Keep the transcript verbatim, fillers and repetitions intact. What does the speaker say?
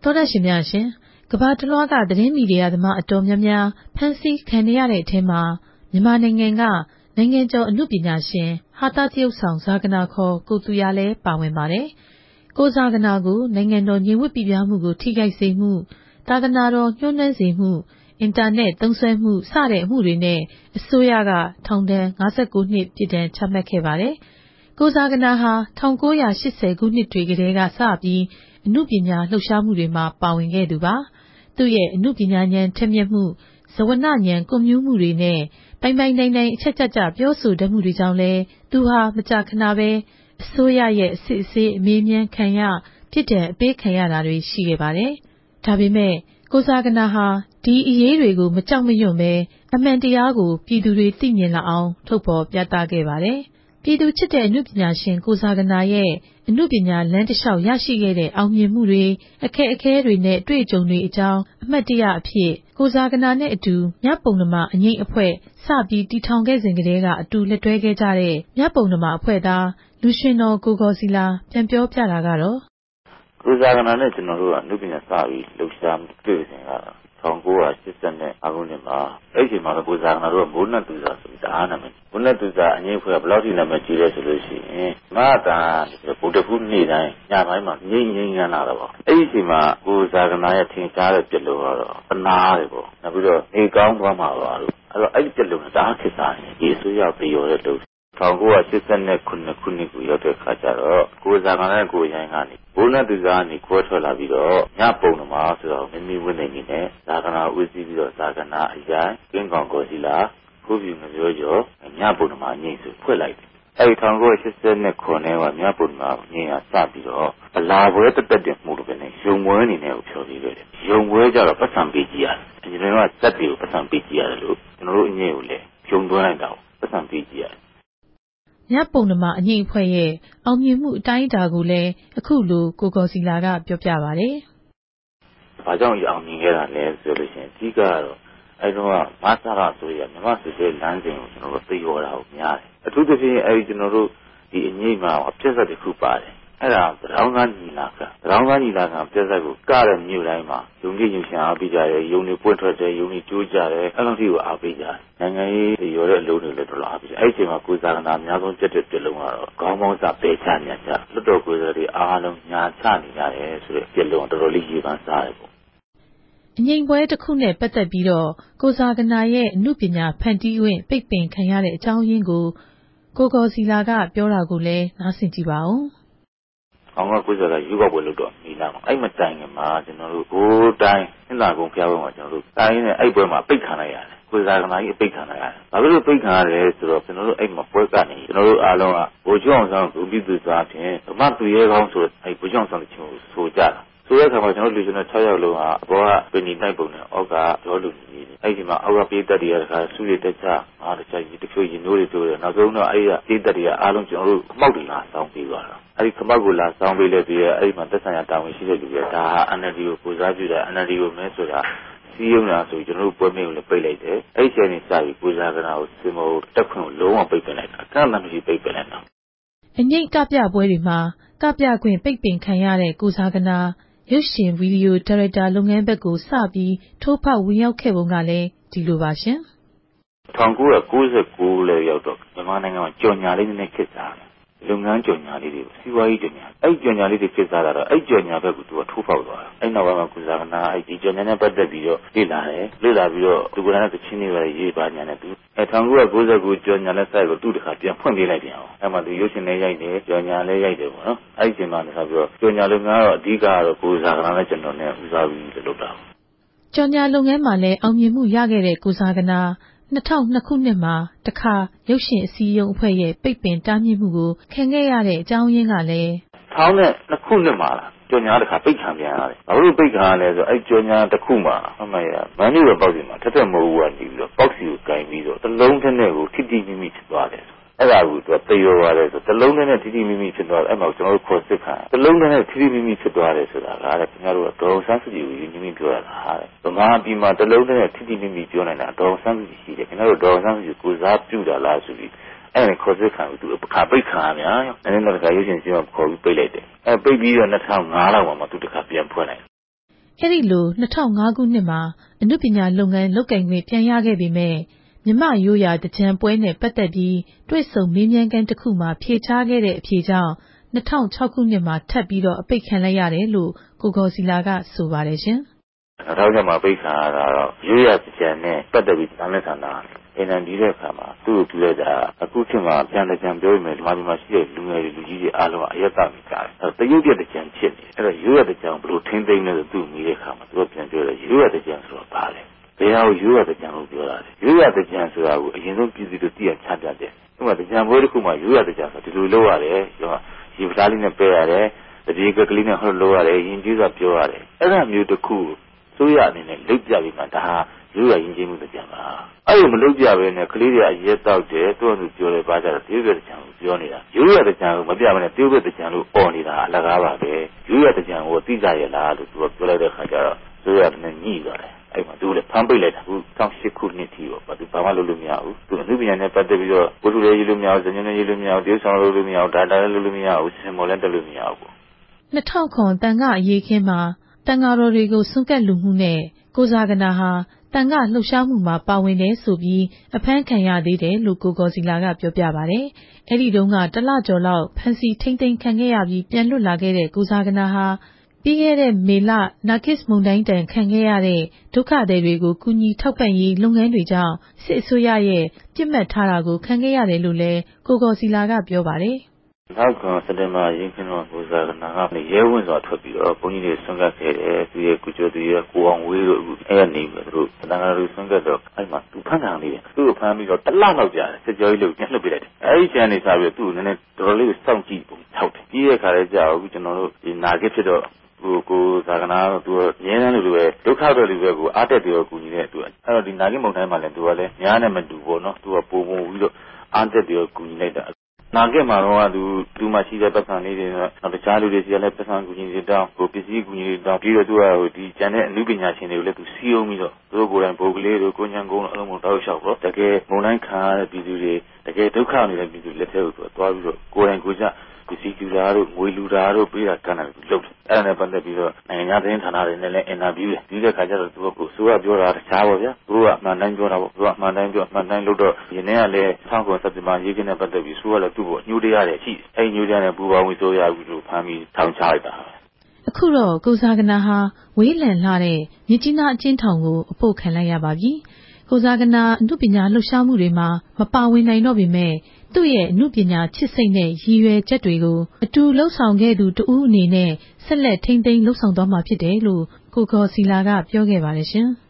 သောတရှင်များရှင်ကမ္ဘာတစ်လွှားကသတင်းမီဒီယာသမားအတော်များများဖမ်းဆီးခံရတဲ့အထက်မှာမြန်မာနိုင်ငံကနိုင်ငံကျော်အမှုပညာရှင်ဟာတာတရုတ်ဆောင်ဇာကနာခေါ်ကိုသူရလည်းပါဝင်ပါတယ်။ကိုဇာကနာကိုနိုင်ငံတော်ညီဝတ်ပြည်ပြမှုကိုထိခိုက်စေမှုသာသနာတော်ညှိုးနှံစေမှုအင်တာနက်သုံးစွဲမှုစတဲ့အမှုတွေနဲ့အစိုးရကထောင်ဒဏ်၅၉နှစ်ပြစ်ဒဏ်ချမှတ်ခဲ့ပါတယ်။ကိုဇာကနာဟာ၁၉၈၀ခုနှစ်တွေကတည်းကစပြီးအမှုပညာလှုပ်ရှားမှုတွေမှာပါဝင်ခဲ့သူပါ။သူ့ရဲ့အမှုပညာဉာဏ်ထက်မြက်မှုဇဝနဉာဏ်ကွန်မြူးမှုတွေနဲ့ပိုင်ပိုင်နိုင်နိုင်အချက်ကြကြပြောဆိုတတ်မှုတွေကြောင့်လဲသူဟာမကြာခဏပဲအစိုးရရဲ့အစစ်အဆေးအမေးမြန်းခံရပြစ်ဒဏ်အပေးခံရတာတွေရှိခဲ့ပါတယ်။ဒါပေမဲ့ကိုဇာကနာဟာဒီအရေးတွေကိုမကြောက်မရွံ့ပဲအမှန်တရားကိုပြည်သူတွေသိမြင်လာအောင်ထုတ်ဖော်ပြသခဲ့ပါတယ်။ပြည်သူချစ်တဲ့အမှုပညာရှင်ကိုဇာကနာရဲ့အမှုပညာလမ်းတစ်လျှောက်ရရှိခဲ့တဲ့အောင်မြင်မှုတွေအခက်အခဲတွေနဲ့တွေ့အကြုံတွေအကြောင်းအမှတ်တရအဖြစ်ကိုဇာကနာနဲ့အတူမြပုံနမအငိမ့်အဖွဲ့စပြီးတည်ထောင်ခဲ့စဉ်ကတည်းကအတူလက်တွဲခဲ့ကြတဲ့မြပုံနမအဖွဲ့သားလူရှင်တော်ကိုကောစီလာပြန်ပြောပြတာကတော့ကိုဇာကနာနဲ့ကျွန်တော်တို့ကအမှုပညာစပြီးလှုပ်ရှားတွေ့စဉ်ကတော့၁၉၈၅ခုနှစ်မှာအဲ့ဒီမှာကိုဇာကနာတို့ကမိုးနတ်သူစာဆိုတာအားနာမယ်မိုးနတ်သူစာအငိမ့်ဖွဲ့ကဘယ်လောက်ထိနာမည်ကြီးလဲဆိုလို့ရှိရင်မတာဗုဒ္ဓဖူးနေ့တိုင်းညပိုင်းမှာငိမ့်ငိမ့်ရမ်းလာတော့အဲ့ဒီအချိန်မှာကိုဇာကနာရဲ့ထင်ရှားတဲ့ပြက်လို့ကတော့အနာတယ်ပေါ့နောက်ပြီးတော့နေကောင်းသွားမှာပါလို့အဲ့တော့အဲ့ဒီပြက်လို့တအားခက်စားတယ်ဒီအစိုးရပြေရောတဲ့လို့၁၉၈၇ခုနှစ်ခုနှစ်ရောက်တဲ့ခါကျတော့ကိုဇာကနာနဲ့ကိုရိုင်းကနေဘုန်းနဲ့သူစားကနေခွဲထွက်လာပြီးတော့ညပုံနမှာဆိုတော့မိမိဝိနေနေနဲ့ဇာကနာဦးစီးပြီးတော့ဇာကနာအရိုင်းကင်းကောင်ကိုစီလာကိုပြူမမျိုးကျော်ညပုံနမှာညင်ဆိုဖွက်လိုက်တယ်အဲဒီ၁၉၈၂ခုနှစ်ကညပုံနမှာညင်ရစပြီးတော့အလားပွဲတက်တက်တင်မှုလို့ပဲနေရုံပွဲအနေနဲ့ကိုဖြော်ပြီးခဲ့တယ်ရုံပွဲကြတော့ပတ်စံပေးကြည့်ရတယ်ကျွန်တော်ကစက်တွေကိုပတ်စံပေးကြည့်ရတယ်လို့ကျွန်တော်တို့အငြင်းကိုလည်းဖြုံသွင်းလိုက်တာပတ်စံပေးကြည့်ရတယ်မြပုံနမအငိမ့်အဖွဲ့ရဲ့အောင်မြင်မှုအတိုင်းအတာကိုလည်းအခုလိုကိုကောစီလာကပြောပြပါတယ်။ဘာကြောင့်အောင်မြင်ခဲ့တာလဲဆိုလို့ရှိရင်အဓိကကတော့အဲဒါကမဆရာဆိုရမြမစစ်တဲ့လမ်းစဉ်ကိုကျွန်တော်တို့သိရတာကိုများတယ်။အထူးသဖြင့်အဲဒီကျွန်တော်တို့ဒီအငိမ့်မှာအပြည့်စက်တစ်ခုပါတယ်။အဲ့ဒါသရောင်းကားညီလာခံသရောင်းကားညီလာခံပြည့်စက်ကိုကတဲ့မြို့တိုင်းမှာယုံကြည်ယူရှင်အားပေးကြတယ်ယုံနေပွင့်ထွက်တယ်ယုံနေကြိုးကြတယ်အဲ့လိုမျိုးအားပေးကြတယ်နိုင်ငံရေးရောတဲ့အလုံးတွေလည်းတော်တော်အားပေးကြအဲ့ဒီအချိန်မှာကိုဇာကနာအများဆုံးပြတ်တဲ့ပြလုံးကတော့ခေါင်းပေါင်းစားပေချညာချလွတ်တော်ကိုယ်စားတွေအားလုံးညာချနေကြတယ်ဆိုတဲ့ပြလုံးတော်တော်လေးရေးပန်းစားတယ်ပေါ့အငိမ့်ပွဲတစ်ခုနဲ့ပတ်သက်ပြီးတော့ကိုဇာကနာရဲ့အမှုပညာဖန်တီးခွင့်ပိတ်ပင်ခံရတဲ့အကြောင်းရင်းကိုကိုကောစီလာကပြောတာကိုလည်းနားဆင်ကြည့်ပါဦးအောင်ကကိုယ်စားကယူကောက်ပွဲလုပ်တော့မိလာမှာအဲ့မတိုင်ခင်မှာကျွန်တော်တို့ဘိုးတိုင်းနှစ်လာကုန်ဖျားပွဲမှာကျွန်တော်တို့တိုင်းနဲ့အဲ့ပွဲမှာပိတ်ခံလိုက်ရတယ်ကိုယ်စားကနာကြီးပိတ်ခံလိုက်ရတယ်ဘာဖြစ်လို့ပိတ်ခံရလဲဆိုတော့ကျွန်တော်တို့အဲ့မှာပွဲကနေကျွန်တော်တို့အားလုံးကဘိုးကျောင်းဆောင်ဒုတိယသူစားဖြင့်ဓမ္မသူရဲကောင်းဆိုအဲ့ဘိုးကျောင်းဆောင်တဲ့ချင်းကိုဆိုကြတာဆိုတဲ့အခါမှာကျွန်တော်လူကျွန်တော်၆ယောက်လုံးကအဘောကပင်နီတိုက်ပုံနဲ့အောက်ကရောလူကြီးအဲ့ဒီမှာအောက်ကပေးတက်တွေကတခါဆူရတက်ချအားတခြားကြီးတချို့ရင်နိုးတွေတို့တယ်နောက်ဆုံးတော့အဲ့ဒီပေးတက်တွေကအားလုံးကျွန်တော်တို့အမောက်တွေလာဆောင်းပြီးသွားတာအဲ့ဒီခမောက်ကိုလာဆောင်းပေးလဲပြီးအဲ့ဒီမှာသက်ဆိုင်ရာတာဝန်ရှိတဲ့လူတွေဒါဟာ N L D ကိုကိုစားပြုတာ N L D ကိုမဲဆိုတာစီးရုံတာဆိုကျွန်တော်တို့ပွဲမင်းကိုလည်းပိတ်လိုက်တယ်အဲ့ဒီချိန်နေစပြီးကိုစားကနာကိုစင်မောတက်ခွင့်ကိုလုံးဝပိတ်ပင်လိုက်တာကမှမရှိပိတ်ပင်လိုက်တာအငိမ့်ကပြပွဲတွေမှာကပြခွင့်ပိတ်ပင်ခံရတဲ့ကိုစားကနာရုပ်ရှင်ဗီဒီယိုဒါရိုက်တာလုပ်ငန်းဘက်ကိုစပြီးထိုးဖောက်ဝင်ရောက်ခဲ့ပုံကလည်းဒီလိုပါရှင်၁၉၉၉လဲရောက်တော့မြန်မာနိုင်ငံမှာကြော်ညာလေးနဲ့ခစ်စားတယ်လုပ်ငန်းကြော်ညာလေးတွေစီးပွားရေးကြော်ညာအဲ့ကြော်ညာလေးတွေခစ်စားတာတော့အဲ့ကြော်ညာဘက်ကိုသူကထိုးဖောက်သွားတာအဲ့နောက်ပိုင်းမှာကုစားကနာအဲ့ဒီကြော်ညာနဲ့ပတ်သက်ပြီးတော့လေ့လာတယ်လေ့လာပြီးတော့သူကလည်းတချင်းတွေပဲရေးပါညာနဲ့သူအဲ၁၉၉၉ကြော်ညာနဲ့စိုက်ကိုသူ့တခါပြန်ဖွင့်ပေးလိုက်ပြန်အောင်အဲ့မှာသူရုပ်ရှင်လေးရိုက်တယ်ကြော်ညာလေးရိုက်တယ်ပေါ့နော်အဲ့ဒီအချိန်မှာဆက်ပြီးတော့ကြော်ညာလုပ်ငန်းကတော့အဓိကကတော့ကုစားကနာနဲ့ကျွန်တော်နဲ့ဦးစားပြီးလုပ်တာကြော်ညာလုပ်ငန်းမှာလည်းအောင်မြင်မှုရခဲ့တဲ့ကုစားကနာ၂၀၀၂ခုနှစ်မှာတခါရုပ်ရှင်အစည်းအရုံးအဖွဲ့ရဲ့ပိတ်ပင်တားမြစ်မှုကိုခံခဲ့ရတဲ့အကြောင်းရင်းကလည်း၁၉၀၂ခုနှစ်မှာလားကြော်ညာတခါပိတ်ခံပြန်ရတယ်။ဘာလို့ပိတ်ခံရလဲဆိုတော့အဲ့ကြော်ညာတစ်ခုမှာအမှန်ရမန်းကြီးရဲ့ပေါက်စီမှာထက်ထက်မဟုတ်ဘူးကနေပြီးတော့ပေါက်စီကိုကင်ပြီးတော့တစ်လုံးတစ်နဲ့ကိုထိတိမိမိဖြစ်သွားတယ်။အဲ့ဒါကိုသူကသေရောရတယ်ဆိုတစ်လုံးတစ်နဲ့ထိတိမိမိဖြစ်သွားတယ်အဲ့မှာကျွန်တော်တို့ခေါ်စစ်ခံတစ်လုံးတစ်နဲ့ထိတိမိမိဖြစ်သွားတယ်ဆိုတာကလည်းခင်ဗျားတို့ကဒေါ်ဆန်းစုကြည်ကိုယဉ်ကျေးမိပြောရတာဟာတဲ့ဗမာပြည်မှာတစ်လုံးတစ်နဲ့ထိတိမိမိပြောနေတာဒေါ်ဆန်းစုကြည်ရှိတယ်ခင်ဗျားတို့ဒေါ်ဆန်းစုကြည်ကိုစားပြုတာလားဆိုပြီးအဲ့ဒါခေါ်စစ်ခံကိုသူအခါပိတ်ခံရများရောအဲ့ဒီတော့တခါရုပ်ရှင်စီမံခေါ်ပြီးပိတ်လိုက်တယ်အဲ့ပိတ်ပြီးတော့၂၀၀၅လောက်မှာမှသူတခါပြန်ဖွင့်လိုက်အဲ့ဒီလို၂၀၀၅ခုနှစ်မှာအနုပညာလုပ်ငန်းလုပ်ကိုင်ခွင့်ပြန်ရခဲ့ပေမဲ့မြန်မာရိုးရာတကြံပွဲနဲ့ပတ်သက်ပြီးတွေ့ဆုံမေးမြန်းခန်းတစ်ခုမှာဖြေချခဲ့တဲ့အဖြေကြောင့်၂၀၀၆ခုနှစ်မှာထပ်ပြီးတော့အပိတ်ခံလိုက်ရတယ်လို့ကိုဂေါ်စီလာကဆိုပါတယ်ရှင်၂၀၀၆မှာပိတ်ခံရတာတော့ရိုးရာတကြံနဲ့ပတ်သက်ပြီးသံလက်ခံတာအင်တန်ဒီတဲ့အခါမှာသူ့ကိုပြုလိုက်တာအခုခေတ်မှာပြန်တကြံပြောရင်ဒီမှာဒီမှာရှိတဲ့လူငယ်တွေလူကြီးတွေအားလုံးကအယက်သားမိကြတယ်အဲတရုတ်ပြတကြံဖြစ်နေအဲ့တော့ရိုးရာတကြံဘယ်လိုထိမ့်သိမ်းလဲဆိုသူ့မိတဲ့အခါမှာသူကပြန်ပြောတယ်ရိုးရာတကြံဆိုတော့ဘာလဲဘယ်ဟာကိုရိုးရာတကြံလို့ပြောတာလဲရိုးရာတကြံဆိုတာကိုအရင်ဆုံးပြည်သူတို့သိရချပြတယ်ဥပမာတကြံပွဲတစ်ခုမှာရိုးရာတကြံဆိုဒီလိုလုပ်ရတယ်ရောရေပစားလေးနဲ့ပဲရတယ်တပြေကကလေးနဲ့ဟောလုပ်ရတယ်ရင်ကျေးစွာပြောရတယ်အဲ့ဒါမျိုးတစ်ခုဆိုရအနေနဲ့လုပ်ကြပြီးမှဒါဟာရိုးရာရင်ကျေးမှုတကြံပါအဲ့လိုမလုပ်ကြဘဲနဲ့ကလေးတွေအရက်တောက်တယ်သူ့အတူပြောတယ်ပါကြတော့တရုတ်ပြတကြံကိုပြောနေတာရိုးရာတကြံကိုမပြမနဲ့တရုတ်ပြတကြံလို့អော်နေတာအလကားပါပဲရိုးရာတကြံကိုသိကြရလားလို့သူကပြောလိုက်တဲ့ခါကျတော့ဆိုရတဲ့ညှိသွားတယ်အဲ့မှာသူလည်းဖမ်းပိတ်လိုက်တာအခု၁၈ခုနှစ်ထိပေါ့ဘာသူဘာမှလုပ်လို့မရဘူးသူအမှုပညာနဲ့ပတ်သက်ပြီးတော့ဘုသူလည်းရေးလို့မရဘူးဇညလည်းရေးလို့မရဘူးတရုတ်ဆောင်လုပ်လို့မရဘူးဒါတာလည်းလုပ်လို့မရဘူးစင်မော်လည်းတက်လို့မရဘူးပေါ့၂၀၀၀တန်ခအရေးခင်းမှာတန်ဃာတော်တွေကိုစွန့်ကပ်လူမှုနဲ့ကိုဇာကနာဟာတန်ခလှုပ်ရှားမှုမှာပါဝင်တယ်ဆိုပြီးအဖမ်းခံရသေးတယ်လို့ကိုဂေါ်စီလာကပြောပြပါတယ်။အဲ့ဒီတုန်းကတလကျော်လောက်ဖမ်းဆီးထိမ့်သိမ်းခံခဲ့ရပြီးပြန်လွတ်လာခဲ့တဲ့ကိုဇာကနာဟာပြီးခဲ့တဲ့မေလနာဂစ်မုန်တိုင်းတန်ခံခဲ့ရတဲ့ဒုက္ခသည်တွေကိုကူညီထောက်ပံ့ရေးလုပ်ငန်းတွေကြောင့်စစ်အစိုးရရဲ့ပြစ်မှတ်ထားတာကိုခံခဲ့ရတယ်လို့လည်းကိုဂေါ်စီလာကပြောပါတယ်နောက်ကောင်စက်တင်ဘာရင်းခင်းတော့ကိုဇာကနာကရဲဝင်းစွာထွက်ပြီးတော့ဘုန်းကြီးတွေဆွန့်ကပ်ခဲ့တယ်သူရဲ့ကုကျော်သူရဲ့ကိုအောင်ဝေးတို့အခုအဲ့ကနေပြီးတော့တန်ဃာတော်ဆွန့်ကပ်တော့အဲ့မှာသူဖမ်းခံနေတယ်သူ့ကိုဖမ်းပြီးတော့တလလောက်ကြာတယ်စစ်ကြောရေးလို့ပြန်လှုပ်ပြလိုက်တယ်အဲ့ဒီကျန်နေစားပြီးသူ့ကိုနည်းနည်းတော်တော်လေးကိုစောင့်ကြည့်ပုံထောက်တယ်ပြီးတဲ့ခါလဲကြာအခုကျွန်တော်တို့ဒီနာဂစ်ဖြစ်တော့ကိုကိုဇာကနာတော့သူကငင်းတယ်လို့ပဲဒုက္ခတွေလိုပဲကိုအားတက်ပြီးတော့ကူညီတဲ့သူအဲ့တော့ဒီနာဂစ်မုန်တိုင်းမှာလည်းသူကလည်းညားနဲ့မတူပေါ့နော်သူကပုံပုံပြီးတော့အားတက်ပြီးတော့ကူညီလိုက်တာနာဂစ်မှာတော့သူသူမှရှိတဲ့ပတ်စံလေးတွေတော့တခြားလူတွေစီကလည်းပတ်စံကူညီတွေတောင်းကိုပစ္စည်းကူညီတွေတောင်းပြီးတော့သူကဟိုဒီကျန်တဲ့အမှုပညာရှင်တွေကိုလည်းသူစီးအောင်ပြီးတော့သူတို့ကိုယ်တိုင်ဘုတ်ကလေးတို့ကိုညံကုန်းအလုံးစုံတောက်လျှောက်တော့တကယ်မုန်တိုင်းခံရတဲ့ပြည်သူတွေတကယ်ဒုက္ခနေတဲ့ပြည်သူလက်ထဲကိုသူသွားပြီးတော့ကိုယ်တိုင်ကိုယ်ကျပစ္စည်းကျူတာတို့ငွေလူတာတို့ပေးတာကမ်းတယ်သူလုပ်တယ်အဲ့ဒါနဲ့ပတ်သက်ပြီးတော့နိုင်ငံသတင်းဌာနတွေနဲ့လည်းအင်တာဗျူးတယ်ပြီးတဲ့ခါကျတော့သူကကိုဆိုးရပြောတာတခြားပါဗျာသူကအမှန်တိုင်းပြောတာပေါ့သူကအမှန်တိုင်းပြောအမှန်တိုင်းလုပ်တော့ဒီနေ့ကလည်းဆောင်းကုန်စက်တင်ဘာရေးခင်းနဲ့ပတ်သက်ပြီးဆိုးရလည်းသူ့ကိုညှိုးတရားတယ်ရှိတယ်အဲ့ညှိုးတရားနဲ့ပူပေါင်းပြီးဆိုးရပြီးလို့ဖမ်းပြီးထောင်ချလိုက်တာအခုတော့ကိုဇာကနာဟာဝေးလံလှတဲ့မြကြီးနားအကျဉ်းထောင်ကိုအပို့ခံလိုက်ရပါပြီကိုဇာကနာအမှုပညာလှုပ်ရှားမှုတွေမှာမပါဝင်နိုင်တော့ပေမဲ့သူ့ရဲ့အမှုပညာချစ်စိတ်နဲ့ရည်ရွယ်ချက်တွေကိုအတူလှုပ်ဆောင်ခဲ့သူတဦးအနေနဲ့ဆက်လက်ထိန်းသိမ်းလှုပ်ဆောင်သွားမှာဖြစ်တယ်လို့ကိုဂေါ်စီလာကပြောခဲ့ပါတယ်ရှင်။